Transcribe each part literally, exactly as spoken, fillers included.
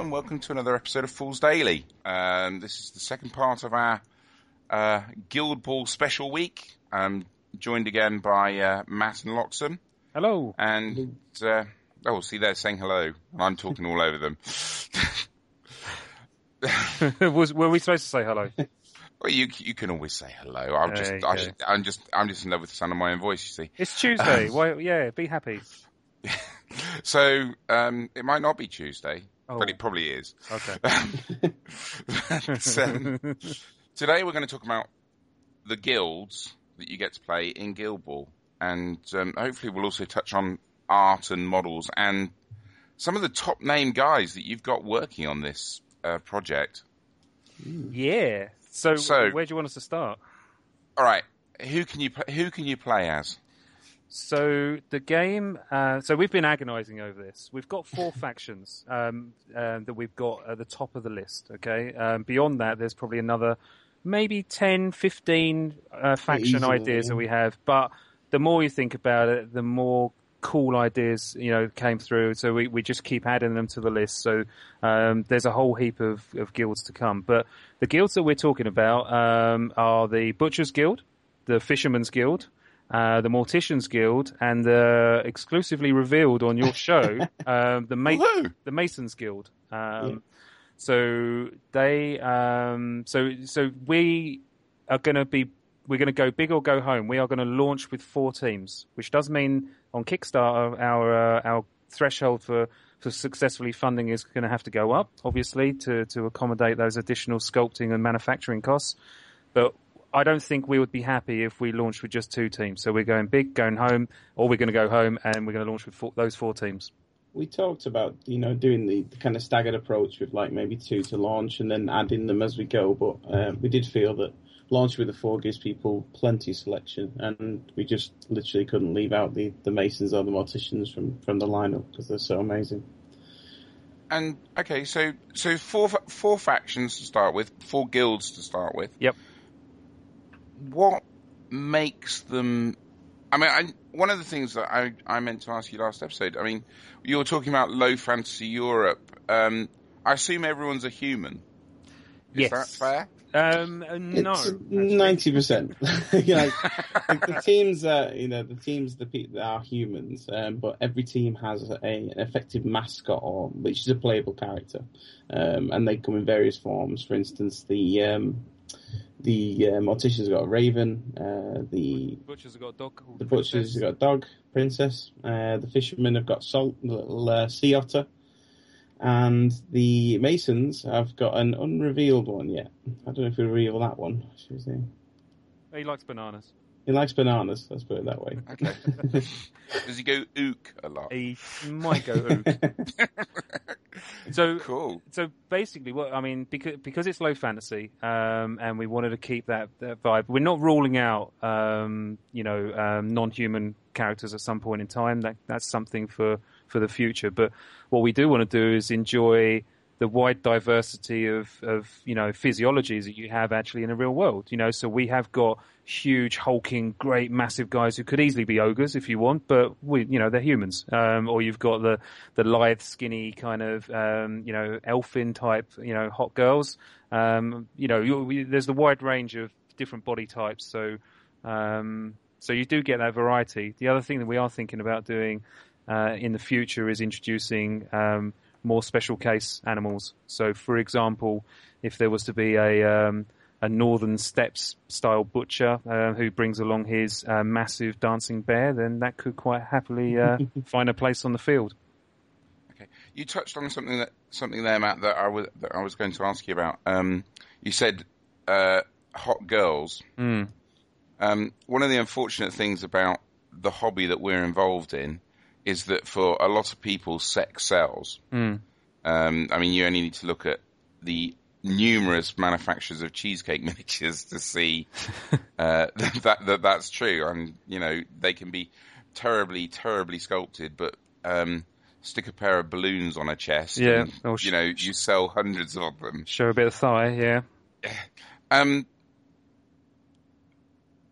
and welcome to another episode of Fools Daily. Um, this is the second part of our uh, Guild Ball special week. I'm joined again by uh, Matt and Loxham. Hello. And, uh, oh, see, they're saying hello. I'm talking all over them. Was, were we supposed to say hello? Well, you you can always say hello. I'm just, I should, I'm just, I'm just in love with the sound of my own voice. You see, it's Tuesday. Why? Yeah, be happy. So um, it might not be Tuesday, oh. but it probably is. Okay. but, um, today we're going to talk about the guilds that you get to play in Guild Ball, and um, hopefully we'll also touch on art and models and some of the top name guys that you've got working on this uh, project. Yeah. So, so where do you want us to start? All right. Who can you pl- who can you play as? So the game. Uh, so we've been agonising over this. We've got four factions um, uh, that we've got at the top of the list. Okay. Um, beyond that, there's probably another maybe ten, fifteen uh, faction Easily, ideas yeah. that we have. But the more you think about it, the more cool ideas, you know, came through. So we, we just keep adding them to the list. So um, there's a whole heap of, of guilds to come. But the guilds that we're talking about um, are the Butcher's Guild, the Fisherman's Guild, uh, the Mortician's Guild, and uh, exclusively revealed on your show, um, the Ma- the Mason's Guild. Um, yeah. So they, um, so so we are going to be. We're going to go big or go home. We are going to launch with four teams, which does mean on Kickstarter our uh, our threshold for, for successfully funding is going to have to go up, obviously, to, to accommodate those additional sculpting and manufacturing costs. But I don't think we would be happy if we launched with just two teams. So we're going big, going home, or we're going to go home and we're going to launch with four, those four teams. We talked about, you know, doing the, the kind of staggered approach with like maybe two to launch and then adding them as we go. But uh, we did feel that launch with the four gives people plenty of selection, and we just literally couldn't leave out the, the Masons or the Morticians from, from the lineup because they're so amazing. And okay, so so four four factions to start with, four guilds to start with. Yep. What makes them? I mean, I, one of the things that I I meant to ask you last episode. I mean, you were talking about low fantasy Europe. Um, I assume everyone's a human. Is yes. that fair? Um, no, ninety percent. You know, like the teams, uh, you know, the teams, the people are humans, um, but every team has a, an effective mascot, or which is a playable character, um, and they come in various forms. For instance, the um, the uh, Morticians have got a raven, uh, the butchers have got a dog. The butchers have got a dog, princess. Uh, the fishermen have got salt, a little uh, sea otter. And the Masons have got an unrevealed one yet. I don't know if we reveal that one. Should we say? He likes bananas. He likes bananas, let's put it that way. Okay. Does he go ook a lot? He might go ook. So cool. So basically, what I mean, because because it's low fantasy, um, and we wanted to keep that, that vibe. We're not ruling out, um, you know, um, non-human characters at some point in time. That that's something for, for the future. But what we do want to do is enjoy the wide diversity of, of, you know, physiologies that you have actually in the real world, you know, so we have got huge, hulking, great, massive guys who could easily be ogres if you want, but we, you know, they're humans. Um, or you've got the, the lithe, skinny kind of, um, you know, elfin type, you know, hot girls. Um, you know, you, there's the wide range of different body types. So, um, so you do get that variety. The other thing that we are thinking about doing, uh, in the future is introducing, um, more special case animals. So, for example, if there was to be a um, a Northern Steppes style butcher uh, who brings along his uh, massive dancing bear, then that could quite happily uh, find a place on the field. Okay, you touched on something that something there, Matt, that I was that I was going to ask you about. Um, you said uh, hot girls. Mm. Um, one of the unfortunate things about the hobby that we're involved in is that for a lot of people, sex sells. Mm. Um, I mean, you only need to look at the numerous manufacturers of cheesecake miniatures to see uh, that, that that's true. And, you know, they can be terribly, terribly sculpted, but um, stick a pair of balloons on a chest yeah. and, sh- you know, you sell hundreds of them. Show a bit of thigh, yeah. Um,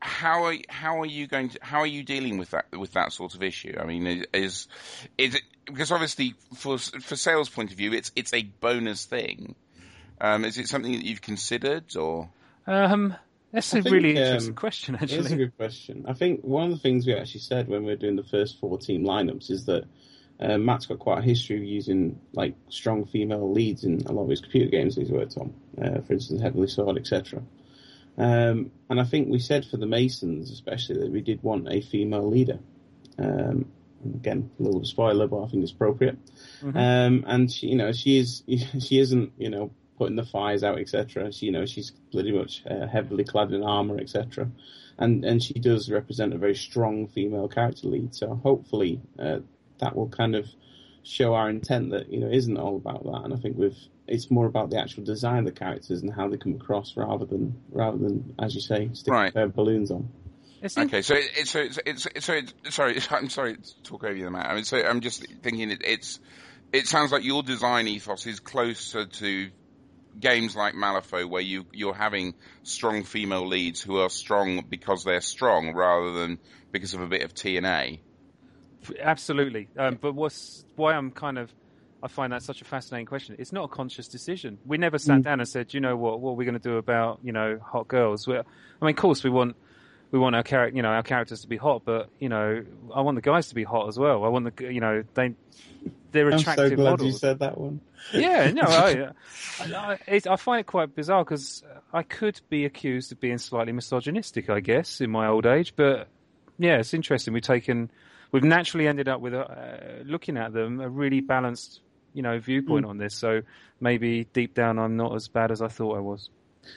how are how are you going to how are you dealing with that with that sort of issue? I mean, is is it because obviously for for sales point of view, it's it's a bonus thing. Um, is it something that you've considered or? Um, that's I a think, really interesting um, question. It's a Actually, good question. I think one of the things we actually said when we were doing the first four team lineups is that uh, Matt's got quite a history of using like strong female leads in a lot of his computer games that he's worked on, uh, for instance, Heavenly Sword, et cetera. Um, and I think we said for the Masons, especially, that we did want a female leader. Um, again, a little spoiler, but I think it's appropriate. Mm-hmm. Um, and she, you know, she is, she isn't, you know, putting the fires out, et cetera. She, you know, she's pretty much uh, heavily clad in armor, et cetera. And and she does represent a very strong female character lead. So hopefully uh, that will kind of show our intent that, you know, it isn't all about that. And I think we've it's more about the actual design of the characters and how they come across, rather than rather than, as you say, stick right. uh, balloons on. Okay, so it's so it's, it's, it's so it's, sorry, I'm sorry to talk over you, Matt. I mean, so I'm just thinking it, it's it sounds like your design ethos is closer to games like Malifaux, where you you're having strong female leads who are strong because they're strong, rather than because of a bit of T N A. Absolutely, um, but what's why I'm kind of I find that such a fascinating question. It's not a conscious decision. We never sat mm. down and said, you know what, what are we going to do about, you know, hot girls? We're, I mean, of course we want, we want our character, you know, our characters to be hot, but, you know, I want the guys to be hot as well. I want the, you know, they, they're attractive I'm so glad models. you said that one. Yeah, no, I, I, it, I find it quite bizarre because I could be accused of being slightly misogynistic, I guess, in my old age. But yeah, it's interesting. We've taken, we've naturally ended up with uh, looking at them a really balanced, you know, viewpoint mm. on this. So maybe deep down, I'm not as bad as I thought I was.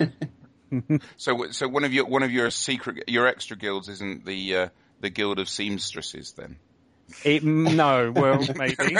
so, so one of your one of your secret, your extra guilds isn't the uh, the Guild of Seamstresses, then? It, no, well, maybe.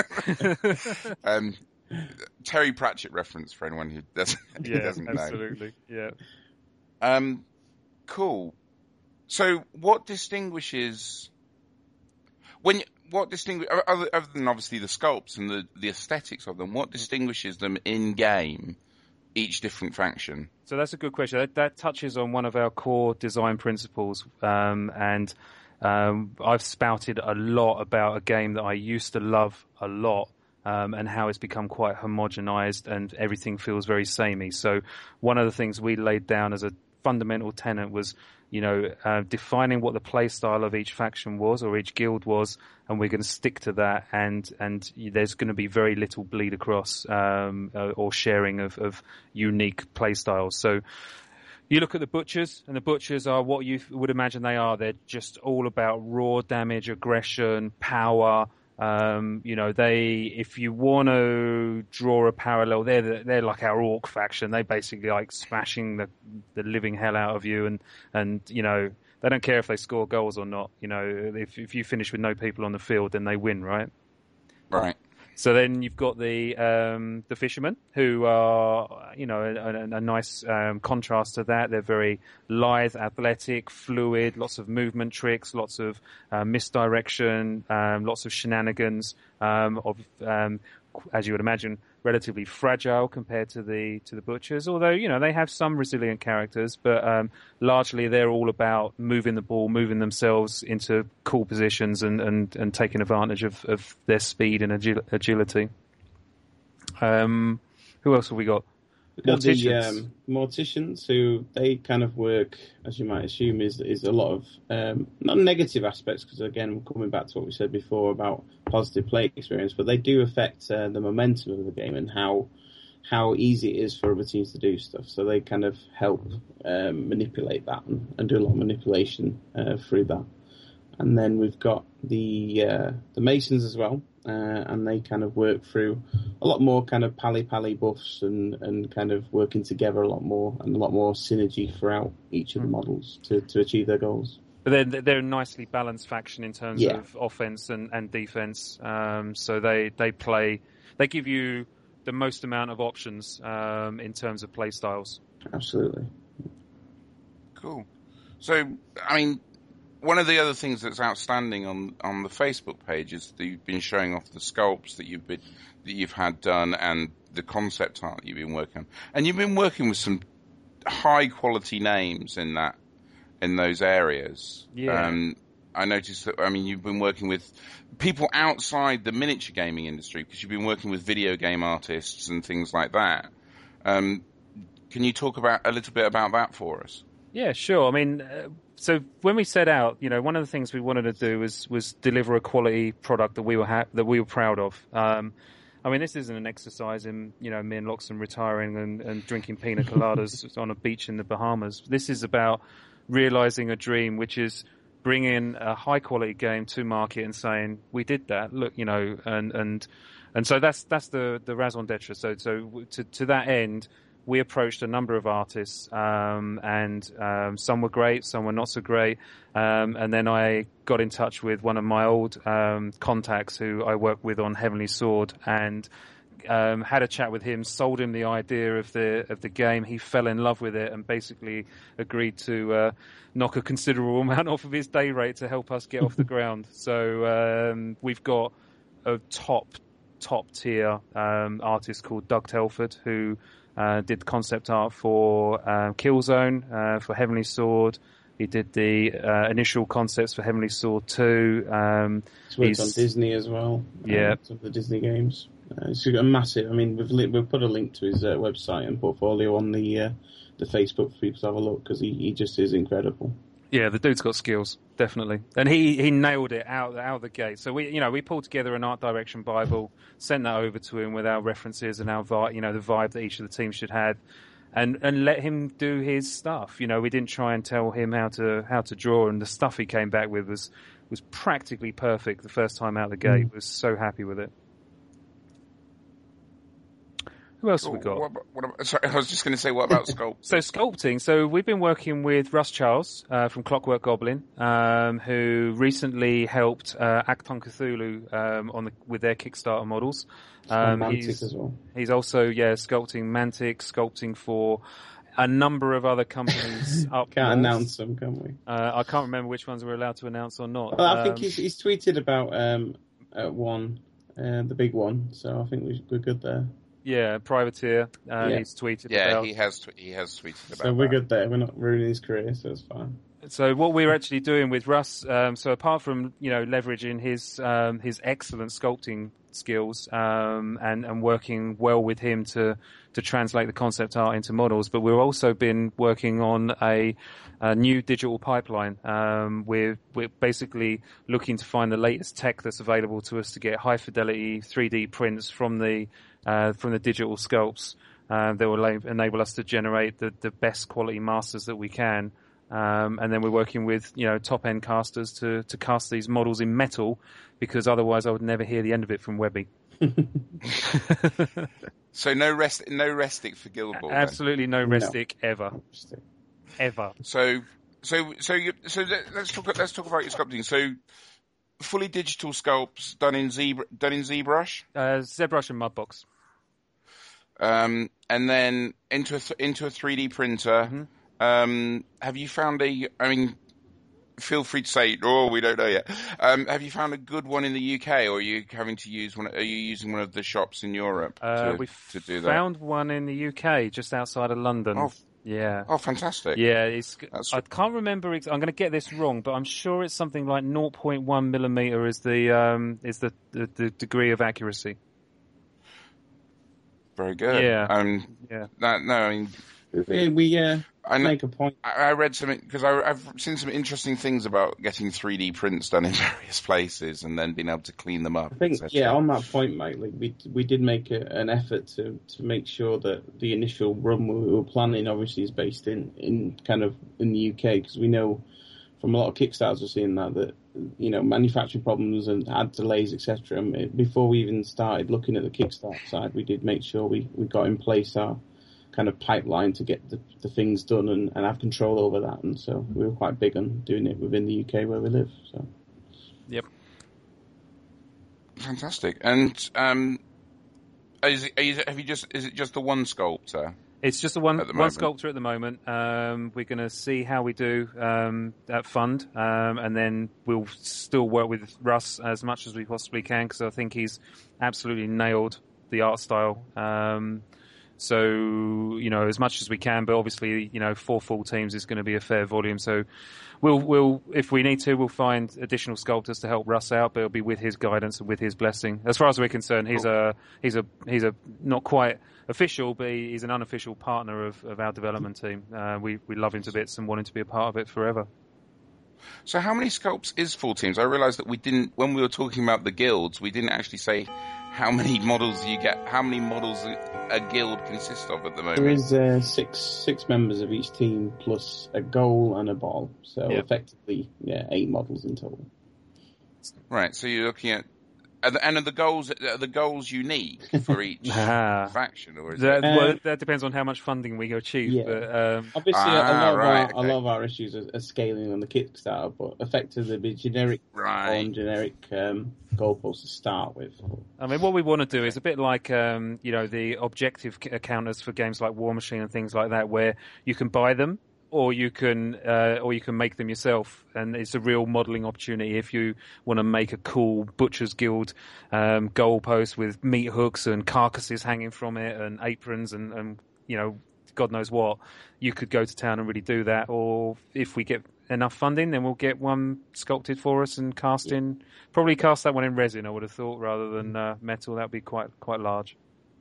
um, Terry Pratchett reference for anyone who doesn't, who yeah, doesn't absolutely. know. Yeah. Um, cool. So, what distinguishes when? You, what distinguish other, other than obviously the sculpts and the, the aesthetics of them? What distinguishes them in game? Each different faction. So that's a good question. That, that touches on one of our core design principles, um, and um, I've spouted a lot about a game that I used to love a lot, um, and how it's become quite homogenized and everything feels very samey. So one of the things we laid down as a fundamental tenet was, you know, uh, defining what the play style of each faction was or each guild was, and we're going to stick to that. And and there's going to be very little bleed across um, uh, or sharing of, of unique play styles. So you look at the butchers, and the butchers are what you would imagine they are. They're just all about raw damage, aggression, power. Um, you know, they, if you want to draw a parallel, they're, they're like our orc faction. They basically like smashing the, the living hell out of you. And, and, you know, they don't care if they score goals or not. You know, if, if you finish with no people on the field, then they win, right? Right. So then you've got the um, the fishermen, who are, you know, a, a nice um, contrast to that. They're very lithe, athletic, fluid, lots of movement tricks, lots of uh, misdirection, um, lots of shenanigans. Um, of, um, as you would imagine, relatively fragile compared to the to the butchers. Although, you know, they have some resilient characters, but um, largely they're all about moving the ball, moving themselves into cool positions, and, and, and taking advantage of, of their speed and agil- agility. Um, who else have we got? We've got the um, morticians, who they kind of work, as you might assume, is is a lot of um, not negative aspects, because again, we're coming back to what we said before about positive play experience, but they do affect uh, the momentum of the game and how how easy it is for other teams to do stuff. So they kind of help um, manipulate that and, and do a lot of manipulation uh, through that. And then we've got the uh, the Masons as well, uh, and they kind of work through a lot more kind of pally-pally buffs and, and kind of working together a lot more, and a lot more synergy throughout each of the models to, to achieve their goals. But they're, they're a nicely balanced faction in terms yeah. of offense and, and defense. Um, so they, they play, they give you the most amount of options um, in terms of play styles. Absolutely. Cool. So, I mean, one of the other things that's outstanding on, on the Facebook page is that you've been showing off the sculpts that you've been that you've had done and the concept art that you've been working on, and you've been working with some high quality names in that in those areas. Yeah. Um, I noticed that, I mean, you've been working with people outside the miniature gaming industry because you've been working with video game artists and things like that. Um, can you talk about a little bit about that for us? Yeah, sure. I mean, uh, so when we set out, you know, one of the things we wanted to do was was deliver a quality product that we were ha- that we were proud of. Um, I mean, this isn't an exercise in, you know, me and Loxton retiring and, and drinking pina coladas on a beach in the Bahamas. This is about realizing a dream, which is bringing a high quality game to market and saying, we did that. Look, you know, and and and so that's that's the the raison d'être. So so to to that end, we approached a number of artists, um, and um, some were great, some were not so great. Um, and then I got in touch with one of my old um, contacts who I worked with on Heavenly Sword, and um, had a chat with him, sold him the idea of the of the game. He fell in love with it and basically agreed to uh, knock a considerable amount off of his day rate to help us get off the ground. So um, we've got a top top tier um, artist called Doug Telford, who Uh, did concept art for uh, Killzone, uh, for Heavenly Sword. He did the uh, initial concepts for Heavenly Sword two. Um, he's worked he's, on Disney as well. Yeah. Um, some of the Disney games. Uh, it's a massive, I mean, we've, li- we've put a link to his uh, website and portfolio on the uh, the Facebook for people to have a look, because he, he just is incredible. Yeah, the dude's got skills, definitely, and he, he nailed it out out of the gate. So we you know we pulled together an art direction bible, sent that over to him with our references and our vi- you know the vibe that each of the teams should have, and and let him do his stuff. You know, we didn't try and tell him how to how to draw, and the stuff he came back with was was practically perfect the first time out of the gate. Mm. Was so happy with it. Who else have we got? What about, what about, sorry, I was just going to say, what about sculpting? So sculpting. So we've been working with Russ Charles uh, from Clockwork Goblin, um, who recently helped uh, Acton Cthulhu um, on the, with their Kickstarter models. Um, Mantic he's, as well. He's also yeah sculpting Mantic, sculpting for a number of other companies. Up Can't north. announce them, can we? Uh, I can't remember which ones we're allowed to announce or not. Well, I um, think he's, he's tweeted about um, uh, one, uh, the big one. So I think we, we're good there. Yeah, Privateer. Uh, Yeah. He's tweeted Yeah, about. he has. Tw- he has tweeted about. So we're that. good there. We're not ruining his career, so it's fine. So what we're actually doing with Russ, um, so apart from you know leveraging his um, his excellent sculpting skills um, and and working well with him to to translate the concept art into models, but we've also been working on a, a new digital pipeline. Um, we're we're basically looking to find the latest tech that's available to us to get high fidelity three D prints from the uh, from the digital sculpts uh, that will enable us to generate the, the best quality masters that we can. Um, and then we're working with, you know, top-end casters to, to cast these models in metal, because otherwise I would never hear the end of it from Webby. So no rest, no restic for Guildball. Absolutely no No. restic ever, ever. So, so, so, you, so let- let's talk. Let's talk about your sculpting. So, fully digital sculpts done in Z, done in ZBrush, Uh, ZBrush and Mudbox. um, and then into a th- into a three D printer. Mm-hmm. Um, have you found a? I mean, feel free to say, oh, we don't know yet. Um, have you found a good one in the U K, or are you having to use one? Are you using one of the shops in Europe Uh, to, we to do that? found one in the U K, just outside of London. Oh. Yeah. Oh, fantastic! Yeah, it's. That's- I can't remember. Ex- I'm going to get this wrong, but I'm sure it's something like zero point one millimeter is the um, is the, the, the degree of accuracy. Very good. Yeah. Um, Yeah. that, no, I mean, We, we uh, I know, make a point. I I read some because I've seen some interesting things about getting three D prints done in various places and then being able to clean them up. I think, et cetera. yeah, on that point, Mike, like we we did make a, an effort to, to make sure that the initial run we were planning obviously is based in, in kind of in the U K, because we know from a lot of Kickstarters we're seeing that that you know manufacturing problems and ad delays, et cetera. And before we even started looking at the Kickstarter side, we did make sure we, we got in place our kind of pipeline to get the, the things done and, and have control over that. And so we were quite big on doing it within the U K where we live. So. Yep. Fantastic. And um, is it, is it, have you just is it just the one sculptor? It's just a one At the one moment. sculptor at the moment. Um, we're going to see how we do um, at Fund, um, and then we'll still work with Russ as much as we possibly can, because I think he's absolutely nailed the art style. Um, So, you know, as much as we can, but obviously, you know, four full teams is going to be a fair volume. So we'll, we'll, if we need to, we'll find additional sculptors to help Russ out, but it'll be with his guidance and with his blessing. As far as we're concerned, he's cool. a, he's a, he's a not quite official, but he's an unofficial partner of, of our development team. Uh, we, we love him to bits and want him to be a part of it forever. So how many sculpts is full teams? I realised that we didn't, when we were talking about the guilds, we didn't actually say how many models you get, how many models a, a guild consists of at the moment. There is uh, six six members of each team plus a goal and a ball. So yep. effectively, yeah, eight models in total. Right, so you're looking at, are the, and are the goals are the goals unique for each faction, or is that, it? Well, that depends on how much funding we achieve. Yeah. But, um... Obviously, ah, a, lot right, our, okay. a lot of our issues are, are scaling on the Kickstarter, but effectively, the generic right. on generic um, goalposts to start with. I mean, what we want to do is a bit like um, you know the objective counters for games like War Machine and things like that, where you can buy them. Or you can, uh, or you can make them yourself, and it's a real modelling opportunity if you want to make a cool Butcher's Guild um, goalpost with meat hooks and carcasses hanging from it, and aprons, and, and you know, God knows what. You could go to town and really do that. Or if we get enough funding, then we'll get one sculpted for us and cast in. Probably cast that one in resin, I would have thought, rather than uh, metal. That would be quite quite large.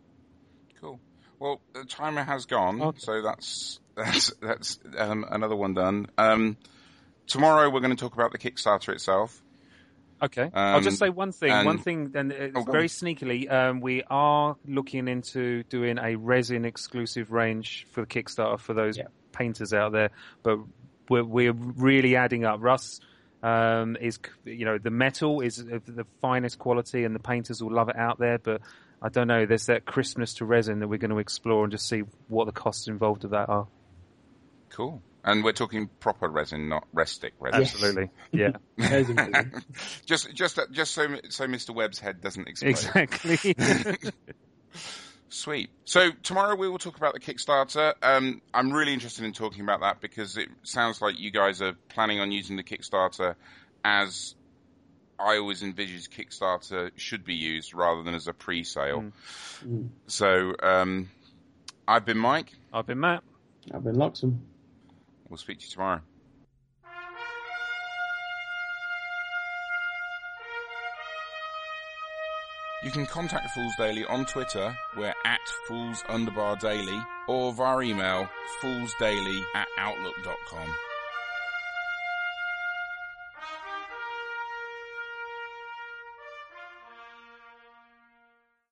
Cool. Well, the timer has gone, okay. so that's. That's that's um, another one done. Um, tomorrow we're going to talk about the Kickstarter itself. Okay, um, I'll just say one thing. And, one thing, and it's oh, very sneakily, um, we are looking into doing a resin exclusive range for the Kickstarter for those yeah. painters out there. But we're, we're really adding up. Russ um, is, you know, the metal is the finest quality, and the painters will love it out there. But I don't know. There's that crispness to resin that we're going to explore and just see what the costs involved of that are. Cool. And we're talking proper resin, not restic resin. Absolutely. Yeah. just, just, just so, so Mister Webb's head doesn't explode. Exactly. Sweet. So tomorrow we will talk about the Kickstarter. Um, I'm really interested in talking about that because it sounds like you guys are planning on using the Kickstarter as I always envisaged Kickstarter should be used rather than as a pre-sale. Mm. Mm. So, um, I've been Mike. I've been Matt. I've been Loxam. We'll speak to you tomorrow. You can contact Fools Daily on Twitter, we're at Fools Underbar Daily, or via email, foolsdaily at outlook dot com.